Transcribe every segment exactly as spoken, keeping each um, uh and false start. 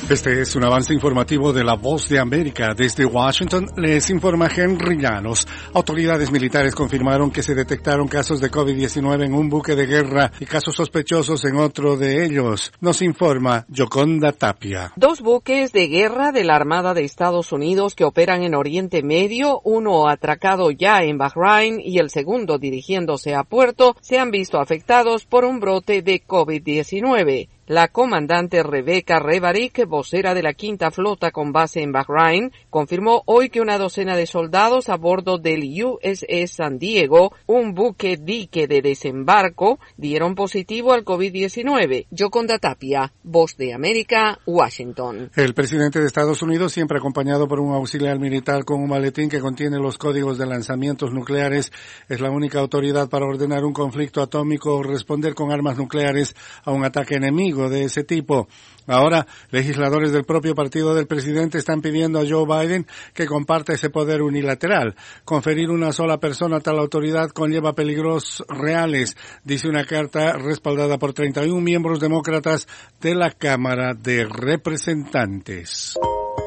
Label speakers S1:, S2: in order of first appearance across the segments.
S1: Este es un avance informativo de La Voz de América. Desde Washington les informa Henry Llanos. Autoridades militares confirmaron que se detectaron casos de COVID diecinueve en un buque de guerra y casos sospechosos en otro de ellos. Nos informa Yoconda Tapia.
S2: Dos buques de guerra de la Armada de Estados Unidos que operan en Oriente Medio, uno atracado ya en Bahrein y el segundo dirigiéndose a puerto, se han visto afectados por un brote de COVID diecinueve. La comandante Rebecca Rebarich, vocera de la Quinta Flota con base en Bahrein, confirmó hoy que una docena de soldados a bordo del U S S San Diego, un buque dique de desembarco, dieron positivo al COVID diecinueve. Yoconda Tapia, Voz de América, Washington.
S1: El presidente de Estados Unidos, siempre acompañado por un auxiliar militar con un maletín que contiene los códigos de lanzamientos nucleares, es la única autoridad para ordenar un conflicto atómico o responder con armas nucleares a un ataque enemigo de ese tipo. Ahora, legisladores del propio partido del presidente están pidiendo a Joe Biden que comparta ese poder unilateral. Conferir una sola persona tal autoridad conlleva peligros reales, dice una carta respaldada por treinta y uno miembros demócratas de la Cámara de Representantes.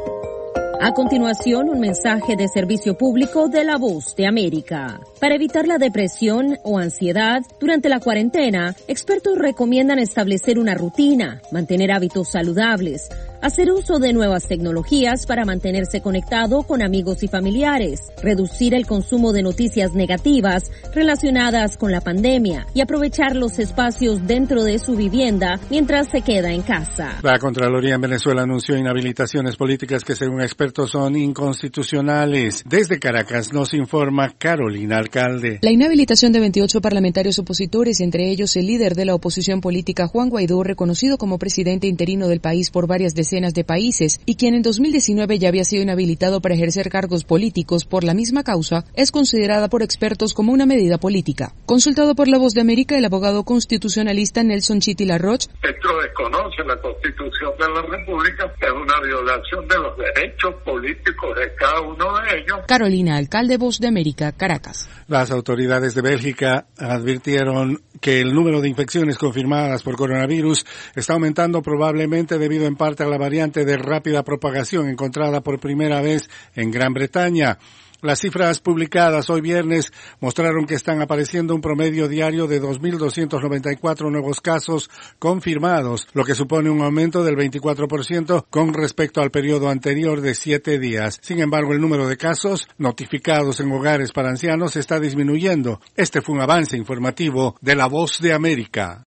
S3: A continuación, un mensaje de servicio público de La Voz de América. Para evitar la depresión o ansiedad durante la cuarentena, expertos recomiendan establecer una rutina, mantener hábitos saludables, hacer uso de nuevas tecnologías para mantenerse conectado con amigos y familiares, reducir el consumo de noticias negativas relacionadas con la pandemia y aprovechar los espacios dentro de su vivienda mientras se queda en casa.
S1: La Contraloría en Venezuela anunció inhabilitaciones políticas que, según expertos, son inconstitucionales. Desde Caracas nos informa Carolina Alcalde.
S4: La inhabilitación de veintiocho parlamentarios opositores, entre ellos el líder de la oposición política Juan Guaidó, reconocido como presidente interino del país por varias decenas de países y quien en dos mil diecinueve ya había sido inhabilitado para ejercer cargos políticos por la misma causa, es considerada por expertos como una medida política. Consultado por La Voz de América, el abogado constitucionalista Nelson Chiti Larroch:
S5: esto desconoce la Constitución de la República, es una violación de los derechos políticos de cada uno de ellos.
S4: Carolina Alcalde, Voz de América, Caracas.
S1: Las autoridades de Bélgica advirtieron que el número de infecciones confirmadas por coronavirus está aumentando, probablemente debido en parte a la variante de rápida propagación encontrada por primera vez en Gran Bretaña. Las cifras publicadas hoy viernes mostraron que están apareciendo un promedio diario de dos mil doscientos noventa y cuatro nuevos casos confirmados, lo que supone un aumento del veinticuatro por ciento con respecto al periodo anterior de siete días. Sin embargo, el número de casos notificados en hogares para ancianos está disminuyendo. Este fue un avance informativo de La Voz de América.